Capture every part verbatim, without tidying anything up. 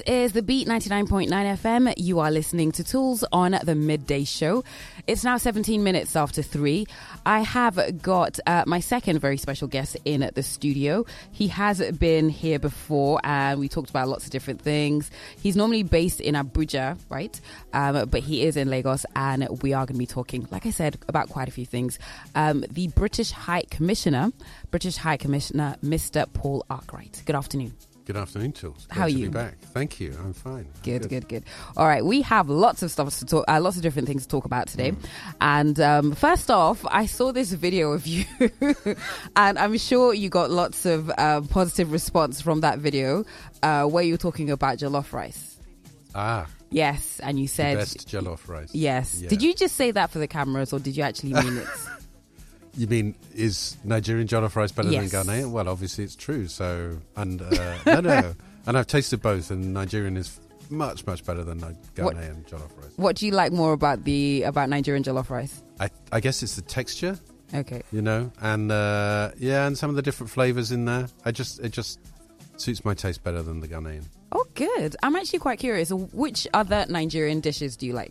is The Beat ninety-nine point nine F M. You are listening to Tools on the Midday Show. It's now seventeen minutes after three. I have got uh, my second very special guest in the studio. He has been here before and we talked about lots of different things. He's normally based in Abuja, right? Um, but he is in Lagos and we are going to be talking, like I said, about quite a few things. Um, the British High Commissioner, British High Commissioner, Mister Paul Arkwright. Good afternoon. Good afternoon, Tools. How are to you? Be back. Thank you. I'm fine. I'm good, good, good, good. All right, we have lots of stuff to talk, uh, lots of different things to talk about today. Mm. And um, first off, I saw this video of you, and I'm sure you got lots of uh, positive response from that video, uh, where you were talking about jollof rice. Ah. Yes, and you said the best jollof rice. Yes. Yeah. Did you just say that for the cameras, or did you actually mean it? You mean, is Nigerian jollof rice better Yes. than Ghanaian? Well, obviously it's true. So, and uh, no, no. And I've tasted both, and Nigerian is much, much better than Ghanaian What- jollof rice. What do you like more about the about Nigerian jollof rice? I, I guess it's the texture, Okay. you know, and uh, yeah, and some of the different flavors in there. I just, it just suits my taste better than the Ghanaian. Oh, good. I'm actually quite curious. Which other Nigerian dishes do you like?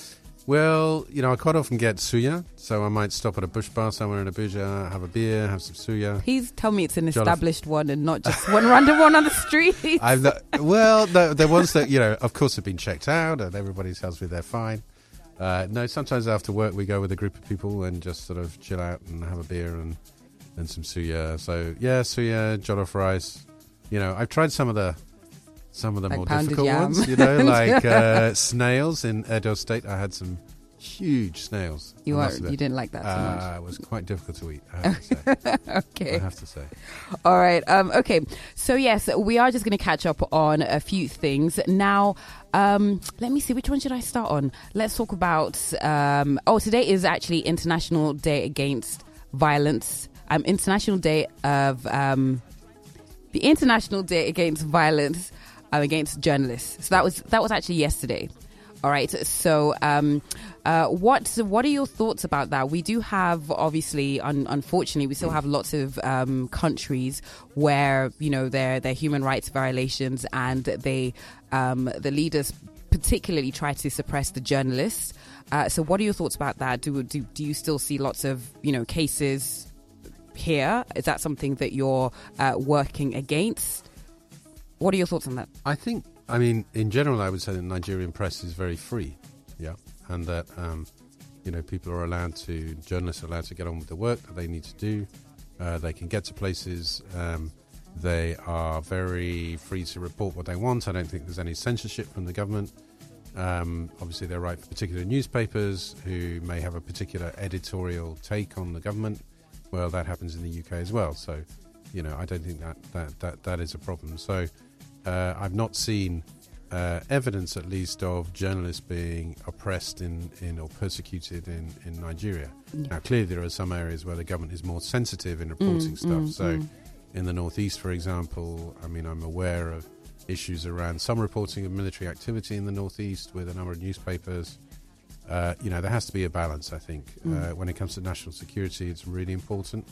Well, you know, I quite often get suya, so I might stop at a bush bar somewhere in Abuja, have a beer, have some suya. Please tell me it's an Jollof. established one and not just one random one on the street. I've not, well, the, the ones that, you know, of course have been checked out and everybody tells me they're fine. Uh, no, sometimes after work we go with a group of people and just sort of chill out and have a beer and, and some suya. So, yeah, suya, jollof rice. You know, I've tried some of the some of the Like more pounded difficult yam. ones, you know, like uh, snails in Edo State. I had some huge snails. You I are, must admit. you didn't like that so Uh, much. it was quite difficult to eat, I have to say. Okay. I have to say. All right. Um, okay. So, yes, we are just going to catch up on a few things. Now, um, let me see. Which one should I start on? Let's talk about... Um, oh, today is actually International Day Against Violence. Um, International Day of... Um, the International Day Against Violence um, against Journalists. So that was that was actually yesterday. All right. So, um, uh, what what are your thoughts about that? We do have, obviously, un- unfortunately, we still have lots of um, countries where you know there there are human rights violations, and they um, the leaders particularly try to suppress the journalists. Uh, so, what are your thoughts about that? Do do do you still see lots of you know cases here? Is that something that you're uh, working against? What are your thoughts on that? I think, I mean, in general, I would say the Nigerian press is very free, yeah, and that, um, you know, people are allowed to, journalists are allowed to get on with the work that they need to do. Uh, they can get to places. Um, they are very free to report what they want. I don't think there's any censorship from the government. Um, obviously, they write for particular newspapers who may have a particular editorial take on the government. Well, that happens in the U K as well. So, you know, I don't think that that, that, that is a problem. So, uh, I've not seen uh, evidence, at least, of journalists being oppressed in, in or persecuted in, in Nigeria. Yeah. Now, clearly, there are some areas where the government is more sensitive in reporting Mm, stuff. mm, so, mm. in the northeast, for example, I mean, I'm aware of issues around some reporting of military activity in the northeast with a number of newspapers. Uh, you know, there has to be a balance, I think. Mm. Uh, when it comes to national security, it's really important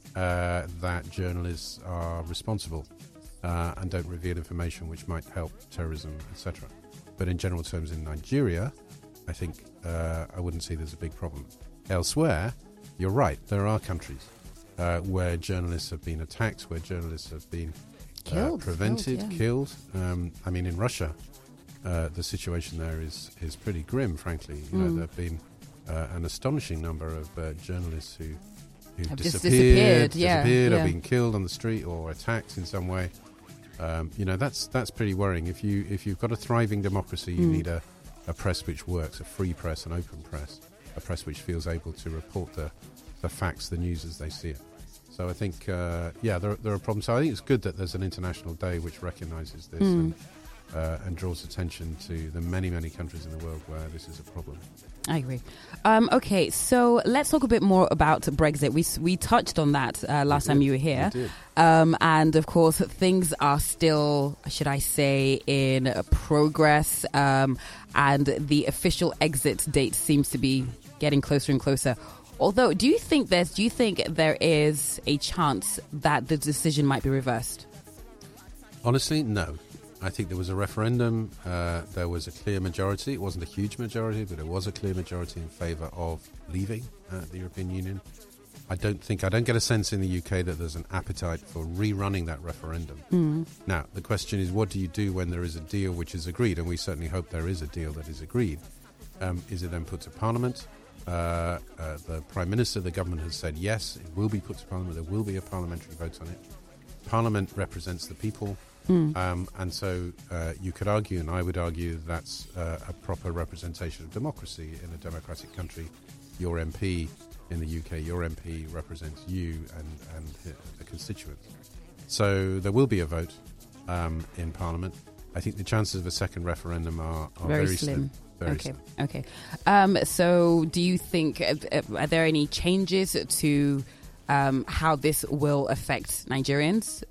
uh, that journalists are responsible uh, and don't reveal information which might help terrorism, et cetera. But in general terms, in Nigeria, I think uh, I wouldn't see there's a big problem. Elsewhere, you're right, there are countries uh, where journalists have been attacked, where journalists have been uh, Killed, prevented, killed, yeah. killed. Um, I mean, in Russia, Uh, the situation there is, is pretty grim, frankly. You know, Mm. there have been uh, an astonishing number of uh, journalists who who Have just disappeared, disappeared, yeah, disappeared, yeah. or been killed on the street or attacked in some way. Um, you know, that's that's pretty worrying. If you if you've got a thriving democracy, you Mm. need a, a press which works, a free press, an open press, a press which feels able to report the the facts, the news as they see it. So I think, uh, yeah, there there are problems. So I think it's good that there's an international day which recognises this. Mm. And, Uh, and draws attention to the many, many countries in the world where this is a problem. I agree. Um, okay, so let's talk a bit more about Brexit. We we touched on that uh, last We time did. you were here. We did. Um, and, of course, things are still, should I say, in progress. Um, and the official exit date seems to be getting closer and closer. Although, do you think there's, do you think there is a chance that the decision might be reversed? Honestly, no. I think there was a referendum. Uh, there was a clear majority. It wasn't a huge majority, but it was a clear majority in favour of leaving uh, the European Union. I don't think, I don't get a sense in the U K that there's an appetite for rerunning that referendum. Mm. Now, the question is, what do you do when there is a deal which is agreed? And we certainly hope there is a deal that is agreed. Um, is it then put to Parliament? Uh, uh, the Prime Minister, the government has said yes, it will be put to Parliament. There will be a parliamentary vote on it. Parliament represents the people. Mm. Um, and so uh, you could argue, and I would argue, that's uh, a proper representation of democracy in a democratic country. Your M P in the U K, your M P represents you and, and the constituents. So there will be a vote um, in Parliament. I think the chances of a second referendum are, are very, very slim. slim. Very okay. slim. Okay. Um, so do you think, uh, are there any changes to um, how this will affect Nigerians?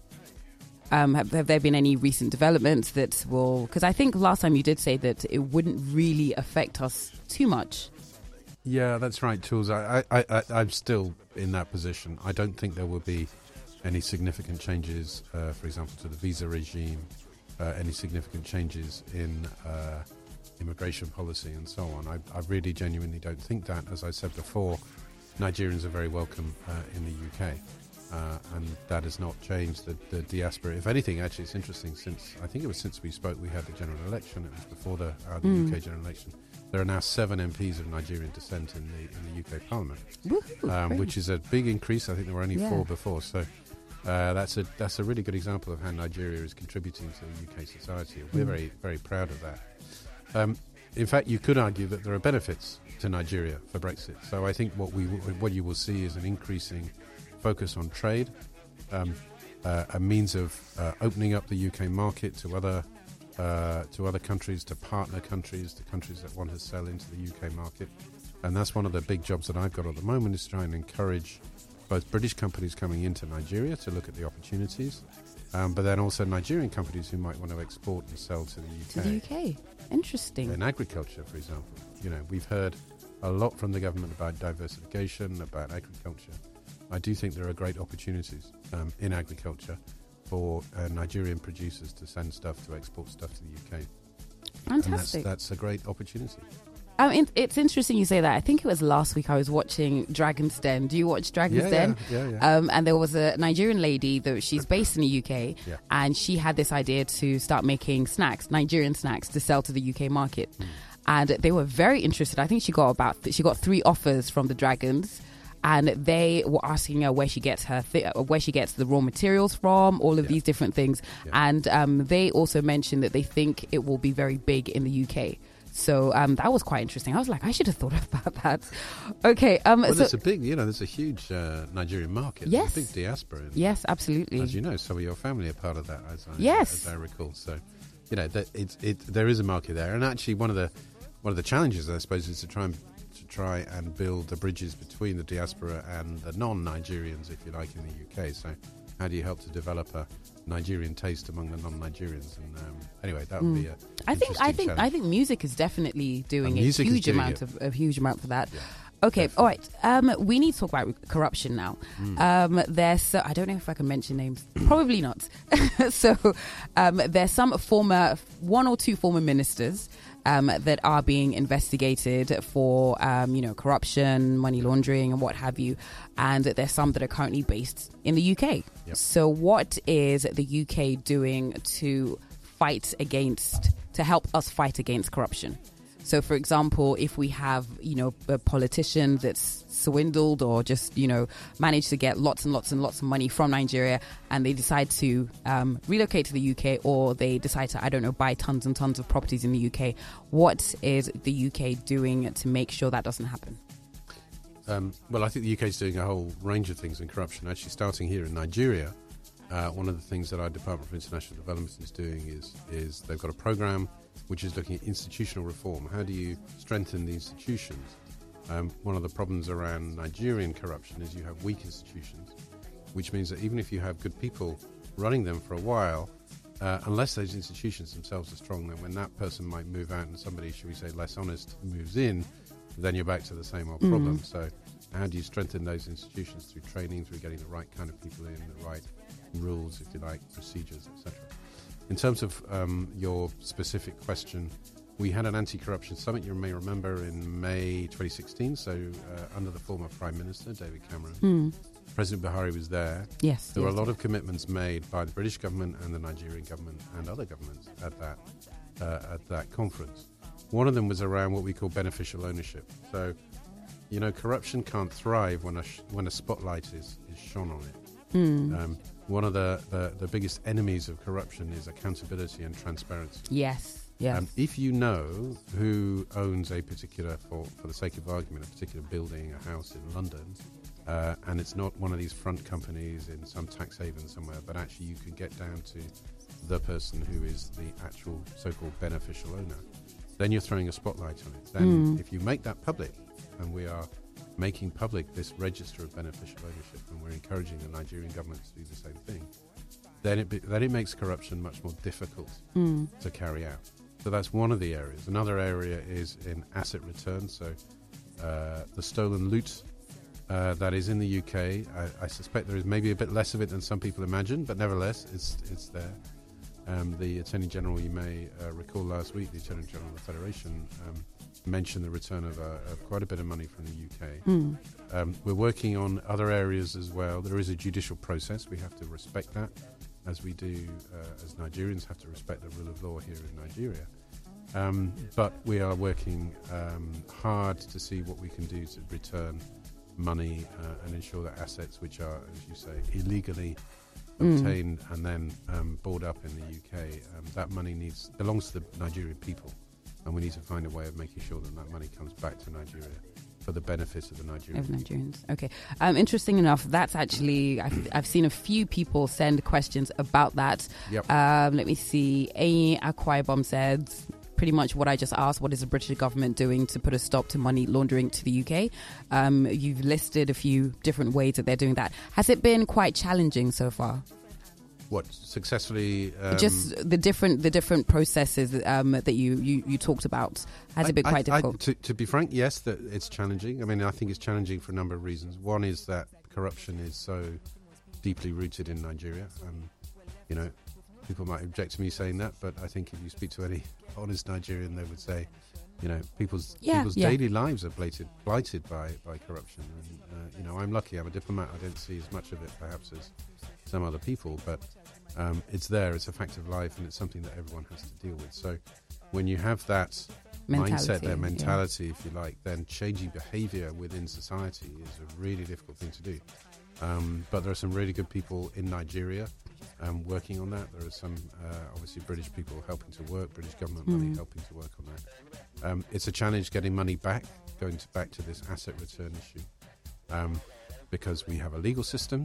Um, have, have there been any recent developments that will... Because I think last time you did say that it wouldn't really affect us too much. Yeah, that's right, Tools. I, I, I, I'm still in that position. I don't think there will be any significant changes, uh, for example, to the visa regime, uh, any significant changes in uh, immigration policy and so on. I, I really genuinely don't think that. As I said before, Nigerians are very welcome uh, in the U K. Uh, and that has not changed the, the diaspora. If anything, actually, it's interesting. Since I think it was since we spoke, we had the general election. It was before the, uh, the Mm. U K general election. There are now seven M Ps of Nigerian descent in the in the U K Parliament, Woohoo, um, great. which is a big increase. I think there were only Yeah. four before. So uh, that's a that's a really good example of how Nigeria is contributing to the U K society. We're Mm. very very proud of that. Um, in fact, you could argue that there are benefits to Nigeria for Brexit. So I think what we what you will see is an increasing focus on trade, um, uh, a means of uh, opening up the U K market to other uh, to other countries, to partner countries, to countries that want to sell into the U K market. And that's one of the big jobs that I've got at the moment, is to try and encourage both British companies coming into Nigeria to look at the opportunities, um, but then also Nigerian companies who might want to export and sell to the U K. To the U K. Interesting. In agriculture, for example. You know, we've heard a lot from the government about diversification, about agriculture. I do think there are great opportunities um, in agriculture for uh, Nigerian producers to send stuff, to export stuff to the U K. Fantastic. And that's, that's a great opportunity. I mean, it's interesting you say that. I think it was last week I was watching Dragon's Den. Do you watch Dragon's Yeah, Den? yeah, yeah, yeah. Um, and there was a Nigerian lady that she's based in the U K, Yeah. and she had this idea to start making snacks, Nigerian snacks, to sell to the U K market. Mm. And they were very interested. I think she got about she got three offers from the Dragons, and they were asking her where she gets her th- where she gets the raw materials from, all of Yeah. these different things. Yeah. And um, they also mentioned that they think it will be very big in the U K. So um, that was quite interesting. I was like, I should have thought about that. Okay. Um, Well, so, there's a big, you know, there's a huge uh, Nigerian market. Yes. There's a big diaspora. In yes, absolutely. As you know, some of your family are part of that, as I, Yes. as I recall. So, you know, that it's it. There is a market there, and actually, one of the one of the challenges, I suppose, is to try and to try and build the bridges between the diaspora and the non-Nigerians, if you like, in the U K. So, how do you help to develop a Nigerian taste among the non-Nigerians? And um, anyway, that would Mm. be a. I think I interesting think challenge. I think music is definitely doing And a music is huge doing amount it. of a huge amount for that. Yeah. Okay, Definitely. all right. Um, we need to talk about corruption now. Mm. Um, there's, so, I don't know if I can mention names. Probably not. so, um, there's some former, one or two former ministers um, that are being investigated for, um, you know, corruption, money laundering, and what have you. And there's some that are currently based in the U K. Yep. So, what is the U K doing to fight against, to help us fight against corruption? So, for example, if we have, you know, a politician that's swindled or just, you know, managed to get lots and lots and lots of money from Nigeria, and they decide to um, relocate to the U K, or they decide to, I don't know, buy tons and tons of properties in the U K, what is the U K doing to make sure that doesn't happen? Um, well, I think the U K is doing a whole range of things in corruption. Actually, starting here in Nigeria, uh, one of the things that our Department for International Development is doing is is they've got a program which is looking at institutional reform. How do you strengthen the institutions? Um, one of the problems around Nigerian corruption is you have weak institutions, which means that even if you have good people running them for a while, uh, unless those institutions themselves are strong, then when that person might move out and somebody, should we say, less honest moves in, then you're back to the same old Mm. problem. So how do you strengthen those institutions through training, through getting the right kind of people in, the right rules, if you like, procedures, et cetera. In terms of um, your specific question, we had an anti-corruption summit, you may remember, in May twenty sixteen, so uh, under the former Prime Minister, David Cameron. Mm. President Buhari was there. Yes. There yes, were a lot yes. of commitments made by the British government and the Nigerian government and other governments at that uh, at that conference. One of them was around what we call beneficial ownership. So, you know, corruption can't thrive when a sh- when a spotlight is, is shone on it. Mm. Um, one of the, the, the biggest enemies of corruption is accountability and transparency. Yes. Yes. Um, if you know who owns a particular, for, for the sake of argument, a particular building, a house in London, uh, and it's not one of these front companies in some tax haven somewhere, but actually you can get down to the person who is the actual so-called beneficial owner, then you're throwing a spotlight on it. Then Mm. if you make that public, and we are making public this register of beneficial ownership, and we're encouraging the Nigerian government to do the same thing, then it, be, then it makes corruption much more difficult Mm. to carry out. So that's one of the areas. Another area is in asset return. So uh, the stolen loot uh, that is in the U K, I, I suspect there is maybe a bit less of it than some people imagine, but nevertheless, it's it's there. Um, the Attorney General, you may uh, recall last week, the Attorney General of the Federation um, mentioned the return of, uh, of quite a bit of money from the U K. Mm. Um, we're working on other areas as well. There is a judicial process. We have to respect that, as we do uh, as Nigerians have to respect the rule of law here in Nigeria. Um, but we are working um, hard to see what we can do to return money uh, and ensure that assets which are, as you say, illegally Mm. obtained and then um, bought up in the U K, um, that money needs belongs to the Nigerian people, and we need to find a way of making sure that that money comes back to Nigeria for the benefit of the Nigerian Of Nigerians. Okay. Um, interesting enough, that's actually, I've, I've seen a few people send questions about that. Yep. Um, let me see. A. Akwai said, pretty much what I just asked, what is the British government doing to put a stop to money laundering to the U K? Um, you've listed a few different ways that they're doing that. Has it been quite challenging so far? What, successfully? Um, Just the different the different processes um, that you, you, you talked about. Has I, it been quite I, I, difficult? to, to be frank, yes, that it's challenging. I mean, I think it's challenging for a number of reasons. One is that corruption is so deeply rooted in Nigeria. Um, you know, people might object to me saying that, but I think if you speak to any honest Nigerian, they would say, you know, people's Yeah, people's yeah. daily lives are blighted, blighted by, by corruption. And, uh, you know, I'm lucky. I'm a diplomat. I don't see as much of it, perhaps, as some other people, but um, it's there. It's a fact of life, and it's something that everyone has to deal with. So when you have that Mentality, mindset, their yeah. mentality, if you like, then changing behaviour within society is a really difficult thing to do. Um, but there are some really good people in Nigeria um, working on that. There are some, uh, obviously, British people helping to work, British government money Mm. helping to work on that. Um, it's a challenge getting money back, going to back to this asset return issue, um, because we have a legal system,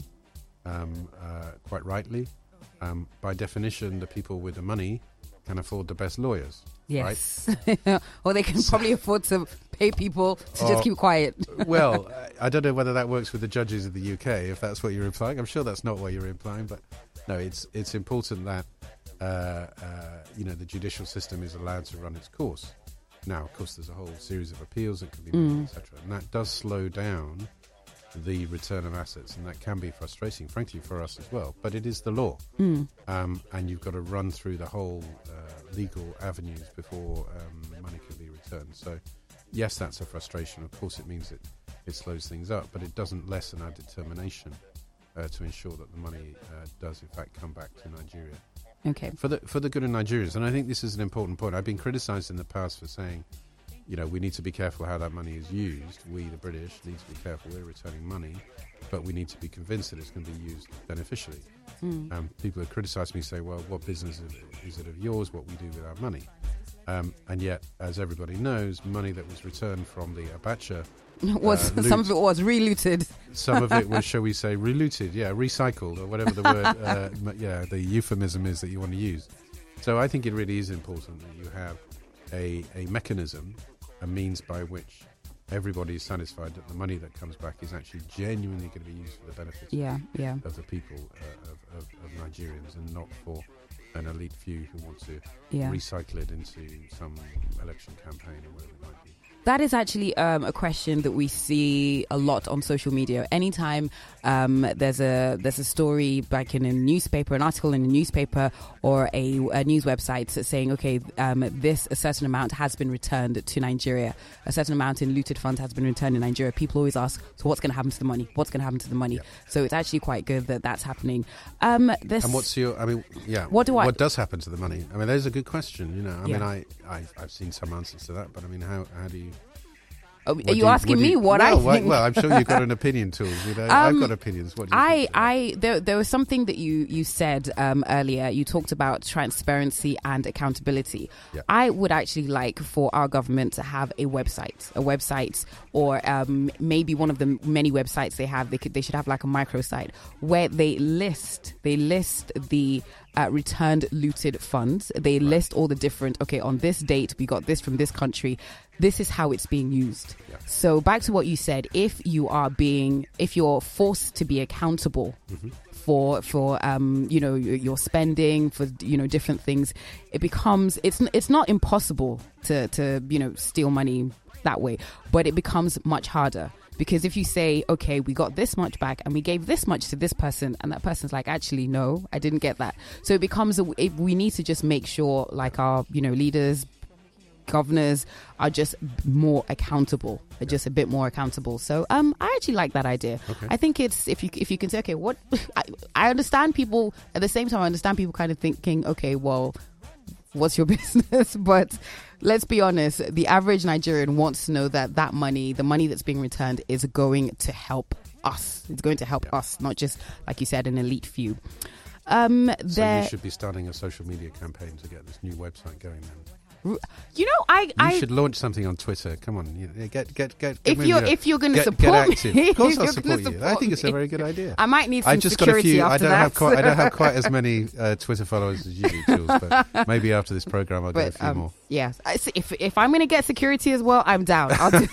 um, uh, quite rightly. Um, by definition, the people with the money can afford the best lawyers. Yes. Or they can probably afford to pay people to Or- just keep quiet. Well, I don't know whether that works with the judges of the U K, if that's what you're implying. I'm sure that's not what you're implying, but no, it's it's important that uh, uh, you know the judicial system is allowed to run its course. Now, of course, there's a whole series of appeals that can be made, Mm. et cetera, and that does slow down the return of assets, and that can be frustrating, frankly, for us as well. But it is the law, Mm. um, and you've got to run through the whole uh, legal avenues before um, money can be returned. So, yes, that's a frustration. Of course, it means it, it slows things up, but it doesn't lessen our determination uh, to ensure that the money uh, does, in fact, come back to Nigeria Okay. for the for the good of Nigerians. And I think this is an important point. I've been criticised in the past for saying, you know, we need to be careful how that money is used. We, the British, need to be careful. We're returning money, but we need to be convinced that it's going to be used beneficially. Mm. Um, people have criticised me, say, well, what business is it of yours, what we do with our money? Um, and yet, as everybody knows, money that was returned from the Abacha, was uh, some of loot. it was relooted. some of it was, shall we say, relooted, yeah, recycled, or whatever the word, uh, m- yeah, the euphemism is that you want to use. So I think it really is important that you have a, a mechanism, a means by which everybody is satisfied that the money that comes back is actually genuinely going to be used for the benefit Yeah, yeah. of the people uh, of, of, of Nigerians, and not for an elite few who want to Yeah. recycle it into some election campaign or whatever it might be. That is actually um, a question that we see a lot on social media. Anytime um, there's a there's a story back in a newspaper, an article in a newspaper or a, a news website saying, okay, um, this a certain amount has been returned to Nigeria, a certain amount in looted funds has been returned in Nigeria. People always ask, so what's going to happen to the money? What's going to happen to the money? Yeah. So it's actually quite good that that's happening. Um, this, and what's your? I mean, yeah. What do I? What does happen to the money? I mean, there's a good question. You know, I yeah. mean, I I've, I've seen some answers to that, but I mean, how how do you? Are you, you asking what me you, what well, I think? Well, I'm sure you've got an opinion, too. You know, um, I've got opinions. What do you I, think? I, there, there was something that you, you said um, earlier. You talked about transparency and accountability. Yeah. I would actually like for our government to have a website, a website, or um, maybe one of the many websites they have. They could, they should have like a microsite where they list, they list the Uh, returned looted funds. They right. list all the different, okay, on this date, we got this from this country. This is how it's being used. Yeah. So back to what you said, if you are being, if you're forced to be accountable mm-hmm. for, for um, you know, your spending, for, you know, different things, it becomes, it's it's not impossible to, to, you know, steal money that way, but it becomes much harder. Because if you say, okay, we got this much back and we gave this much to this person, and that person's like, actually, no, I didn't get that. So it becomes, a, it, we need to just make sure like our, you know, leaders, governors are just more accountable, yeah. just a bit more accountable. So um, I actually like that idea. Okay. I think it's, if you if you can say, okay, what, I, I understand people, at the same time, I understand people kind of thinking, okay, well, what's your business? But let's be honest, the average Nigerian wants to know that that money, the money that's being returned, is going to help us. It's going to help yeah. us, not just, like you said, an elite few. Um, so you should be starting a social media campaign to get this new website going then. You know, I you I should launch something on Twitter. Come on, you know, get get get. If you're get, if you're going to get, support get active. me, Of course, I'll support you. Support I think it's a me. very good idea. I might need some I just security got a few. after I don't that. have quite. I don't have quite as many uh, Twitter followers as you do, Jules. But maybe after this program, I'll but, get a few um, more. Yes, I see, if if I'm going to get security as well, I'm down. I'll do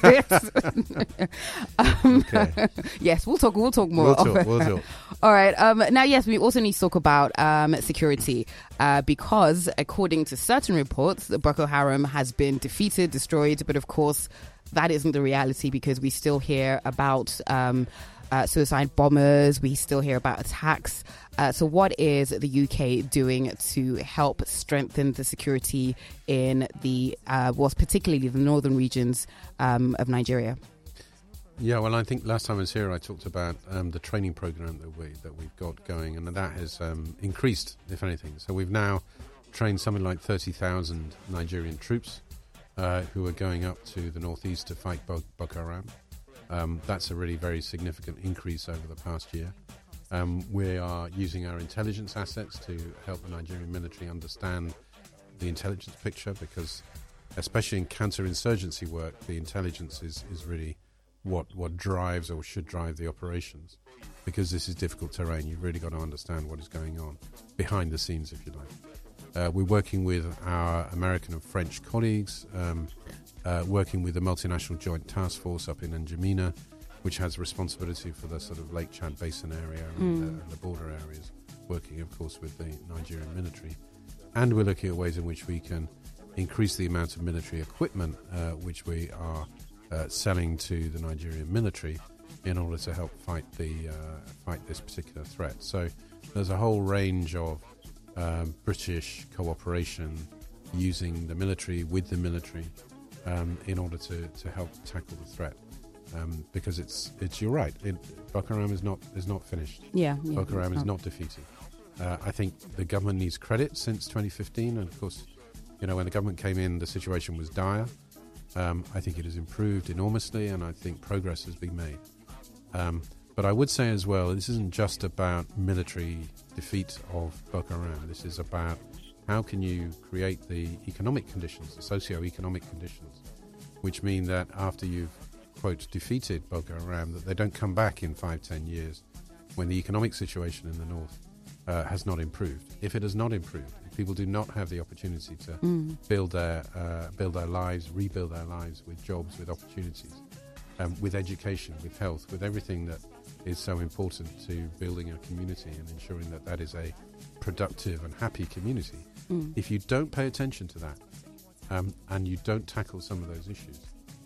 it. um, okay. Yes, we'll talk. We'll talk more. We'll talk. We'll talk. All right. Um, now, yes, we also need to talk about um, security uh, because, according to certain reports, Boko Haram has been defeated, destroyed. But of course, that isn't the reality because we still hear about um, uh, suicide bombers. We still hear about attacks. Uh, so what is the U K doing to help strengthen the security in the, uh, well, particularly the northern regions um, of Nigeria? Yeah, well, I think last time I was here, I talked about um, the training program that we that we've got going, and that has um, increased, if anything. So we've now trained something like thirty thousand Nigerian troops uh, who are going up to the northeast to fight Bo- Boko Haram. Um, that's a really very significant increase over the past year. Um, we are using our intelligence assets to help the Nigerian military understand the intelligence picture, because especially in counterinsurgency work, the intelligence is, is really what what drives or should drive the operations, because this is difficult terrain. You've really got to understand what is going on behind the scenes, if you like. Uh, we're working with our American and French colleagues, um, uh, working with the multinational joint task force up in N'Djamena, which has responsibility for the sort of Lake Chad Basin area and, mm. uh, and the border areas, working, of course, with the Nigerian military. And we're looking at ways in which we can increase the amount of military equipment uh, which we are Uh, selling to the Nigerian military in order to help fight the uh, fight this particular threat. So there's a whole range of um, British cooperation using the military with the military um, in order to, to help tackle the threat. Um, because it's it's you're right. It, Boko Haram is not is not finished. Yeah, yeah Boko Haram is not. not defeated. Uh, I think the government needs credit since twenty fifteen, and of course, you know, when the government came in, the situation was dire. Um, I think it has improved enormously, and I think progress has been made. Um, but I would say as well, this isn't just about military defeat of Boko Haram. This is about how can you create the economic conditions, the socio-economic conditions, which mean that after you've, quote, defeated Boko Haram, that they don't come back in five, ten years when the economic situation in the north uh, has not improved. If it has not improved, if people do not have the opportunity to mm. build their uh, build their lives, rebuild their lives with jobs, with opportunities, um, with education, with health, with everything that is so important to building a community and ensuring that that is a productive and happy community. Mm. If you don't pay attention to that um, and you don't tackle some of those issues,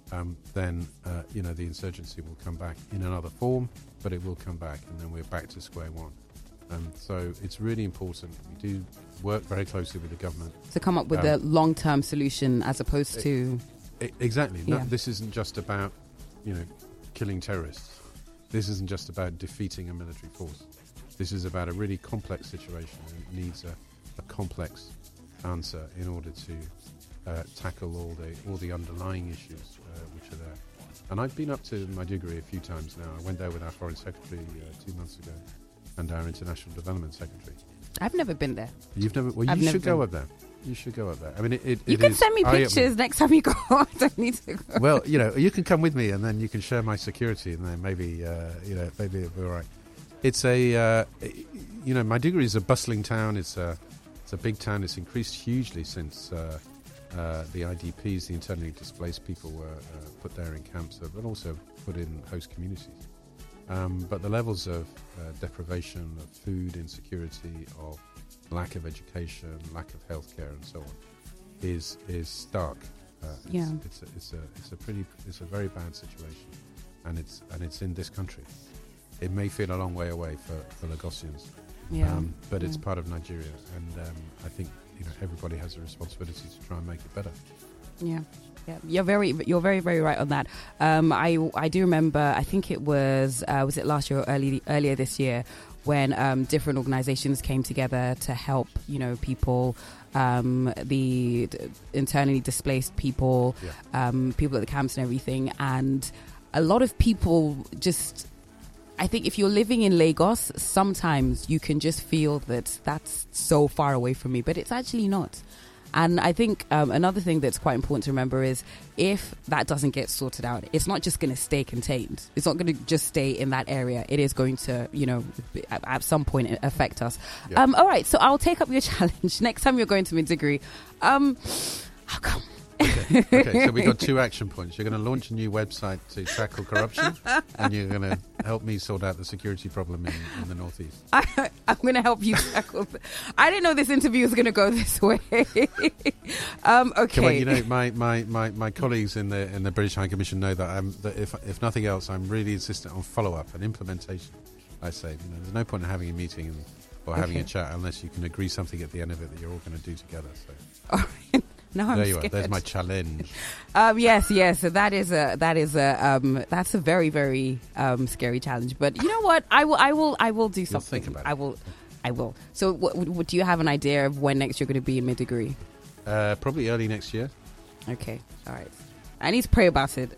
um, then uh, you know the insurgency will come back in another form, but it will come back, and then we're back to square one. Um, so it's really important. We do work very closely with the government to come up with um, a long-term solution as opposed to... I, exactly. Yeah. No, this isn't just about, you know, killing terrorists. This isn't just about defeating a military force. This is about a really complex situation, and it needs a, a complex answer in order to uh, tackle all the all the underlying issues uh, which are there. And I've been up to Maiduguri a few times now. I went there with our Foreign Secretary uh, two months ago and our International Development Secretary. I've never been there. You've never? Well, I've you never should go been. up there. You should go up there. I mean, it. it You it can is send me eye-opening. pictures next time you go. I don't need to go. Well, you know, you can come with me, and then you can share my security, and then maybe, uh, you know, maybe it'll be all right. It's a, uh, you know, Maiduguri is a bustling town. It's a, it's a big town. It's increased hugely since uh, uh, the I D Ps, the internally displaced people, were uh, put there in camps, but also put in host communities. Um, but the levels of uh, deprivation of food, insecurity, of lack of education, lack of healthcare, and so on, is is stark. Uh, it's, Yeah. it's a, it's a it's a pretty it's a very bad situation, and it's and it's in this country. It may feel a long way away for, for Lagosians, Yeah. um, but it's Yeah. part of Nigeria, and um, I think you know everybody has a responsibility to try and make it better. Yeah, yeah, you're very, you're very, very right on that. Um, I, I do remember. I think it was, uh, was it last year or early, earlier this year, when um, different organisations came together to help, you know, people, um, the d- internally displaced people, Yeah. um, people at the camps and everything, and a lot of people just. I think if you're living in Lagos, sometimes you can just feel that that's so far away from me, but it's actually not. And I think um, another thing that's quite important to remember is if that doesn't get sorted out, it's not just going to stay contained. It's not going to just stay in that area. It is going to, you know, at, at some point affect us. Yeah. Um, all right, so I'll take up your challenge. Next time you're going to Maiduguri, um, how come? Okay. okay, so we got two action points. You're going to launch a new website to tackle corruption, and you're going to help me sort out the security problem in, in the northeast. I, I'm going to help you tackle. th- I didn't know this interview was going to go this way. um, okay. Come on, you know, my, my, my, my colleagues in the in the British High Commission know that I'm that if if nothing else, I'm really insistent on follow up and implementation. I say, you know, there's no point in having a meeting and, or having Okay. a chat unless you can agree something at the end of it that you're all going to do together. So All right. Now I'm there you scared. are. There's my challenge. Um, yes, yes. So that is a that is a um, that's a very very um, scary challenge. But you know what? I will I will I will do something. think about it. I will I will. So, what, what, do you have an idea of when next you're going to be in Maiduguri? Uh, probably early next year. Okay, all right. I need to pray about it.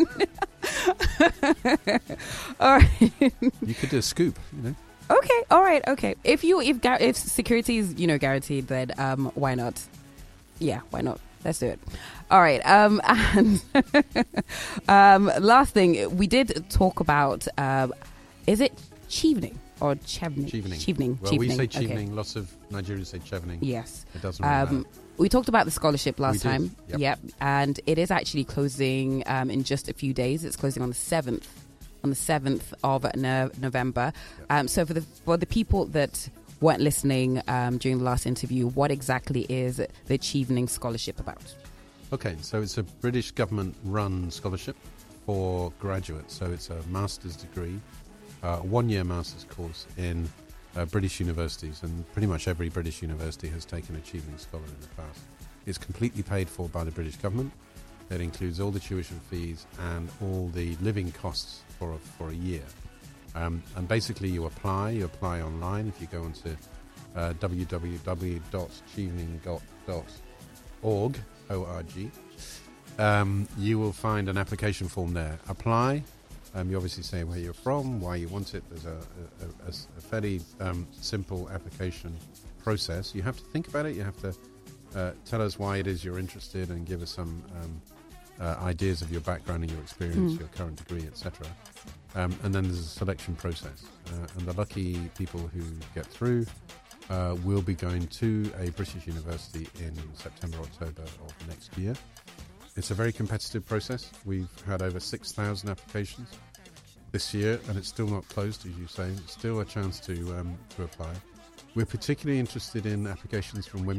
All right. You could do a scoop, you know. Okay. All right. Okay. If you if gar- if security is you know guaranteed, then um, why not? Yeah, why not? Let's do it. All right. Um, and um, last thing, we did talk about. Um, is it chevening or chevening? Chevening. Chevening. Well, we say Okay. chevening. Lots of Nigerians say chevening. Yes. It doesn't really Um, matter. we talked about the scholarship last We did, time. yep. And it is actually closing um, in just a few days. It's closing on the seventh, on the seventh of no- November. Yep. Um, so for the for the people that weren't listening um, during the last interview, what exactly is the Chevening Scholarship about? Okay, so it's a British government-run scholarship for graduates. So it's a master's degree, a one-year master's course in uh, British universities, and pretty much every British university has taken a Chevening Scholar in the past. It's completely paid for by the British government. It includes all the tuition fees and all the living costs for a, for a year. Um, and basically you apply, you apply online. If you go onto uh, w w w dot chevening dot org, O R G, um, you will find an application form there. Apply. Um, you obviously say where you're from, why you want it. There's a, a, a, a fairly um, simple application process. You have to think about it. You have to uh, tell us why it is you're interested and give us some um, uh, ideas of your background and your experience, Mm. your current degree, et cetera. Um, and then there's a selection process. Uh, and the lucky people who get through uh, will be going to a British university in September, October of next year. It's a very competitive process. We've had over six thousand applications this year, and it's still not closed, as you say. It's still a chance to um, to apply. We're particularly interested in applications from women.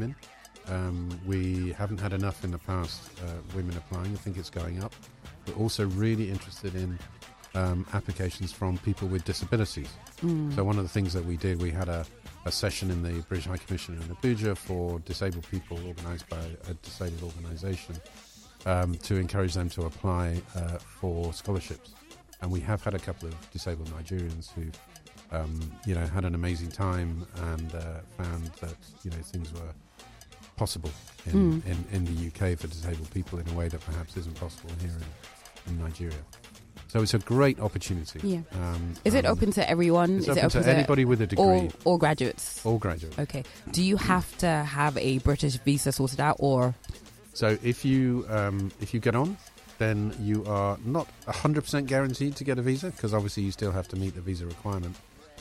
Um, we haven't had enough in the past uh, women applying. I think it's going up. We're also really interested in um, applications from people with disabilities. Mm. So one of the things that we did, we had a, a session in the British High Commission in Abuja for disabled people, organised by a disabled organisation, um, to encourage them to apply uh, for scholarships. And we have had a couple of disabled Nigerians who, um, you know, had an amazing time and uh, found that, you know, things were possible in, Mm. in, in the U K for disabled people in a way that perhaps isn't possible here in, in Nigeria. So it's a great opportunity. Yeah. Um, Is it um, open to everyone? It's Is open it open to anybody with a degree. all, all graduates? All graduates. Okay. Do you have to have a British visa sorted out, or? So if you um, if you get on, then you are not one hundred percent guaranteed to get a visa, because obviously you still have to meet the visa requirement.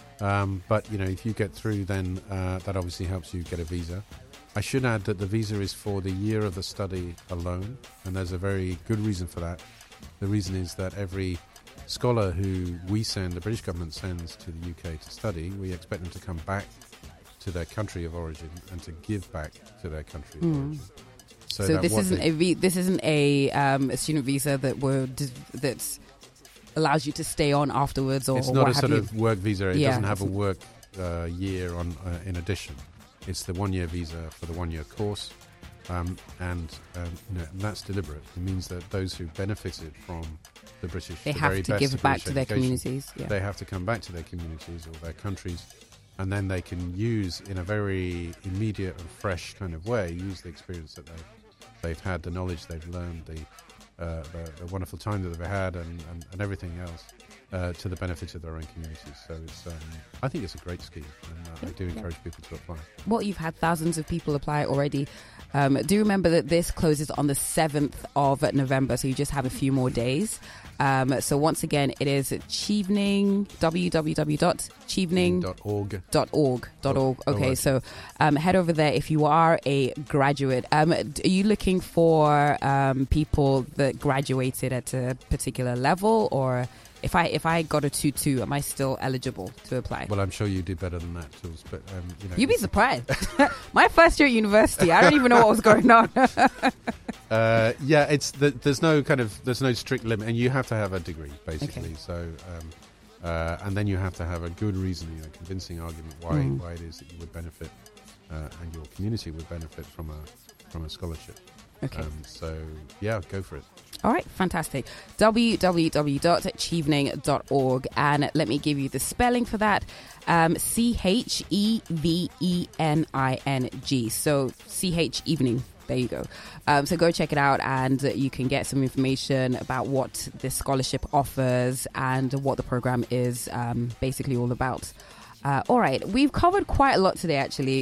Um, but, you know, if you get through, then uh, that obviously helps you get a visa. I should add that the visa is for the year of the study alone, and there's a very good reason for that. The reason is that every scholar who we send, the British government sends to the U K to study, we expect them to come back to their country of origin and to give back to their country of Mm. origin. So, that this what isn't they- a vi- this isn't a, um, a student visa that would that allows you to stay on afterwards, or It's or not what a have sort you. of work visa. It Yeah. doesn't have a work uh, year on uh, in addition. It's the one-year visa for the one-year course, um, and um, you know, and that's deliberate. It means that those who benefited from the British, They the have very to best give of back British to their education, communities. Yeah. They have to come back to their communities or their countries, and then they can use, in a very immediate and fresh kind of way, use the experience that they've they've had, the knowledge they've learned, the uh, the, the wonderful time that they've had, and, and, and everything else, uh, to the benefit of their own communities. So it's, um, I think it's a great scheme, and uh, I do Yeah. encourage people to apply. Well, you've had thousands of people apply already. Um, do remember that this closes on the seventh of November, so you just have a few more days. Um, so once again, it is Chevening, w w w dot chevening Dot org. dot org dot org. Okay, org. so um, head over there if you are a graduate. Um, d- are you looking for um, people that graduated at a particular level, or if I if I got a two two, am I still eligible to apply? Well, I'm sure you did better than that, Jules. But um, you know, You'd be it's- surprised. My first year at university, I don't even know what was going on. Uh, yeah, it's the, there's no kind of there's no strict limit, and you have to have a degree basically. Okay. So, um, uh, and then you have to have a good reason, you know, convincing argument why Mm. why it is that you would benefit, uh, and your community would benefit from a from a scholarship. Okay. Um, so yeah, go for it. All right, fantastic. w w w dot chevening dot org, and let me give you the spelling for that. Um, C H E V E N I N G. So C H evening. There you go. Um, so go check it out, and uh, you can get some information about what this scholarship offers and what the program is um, basically all about. Uh, all right, we've covered quite a lot today, actually.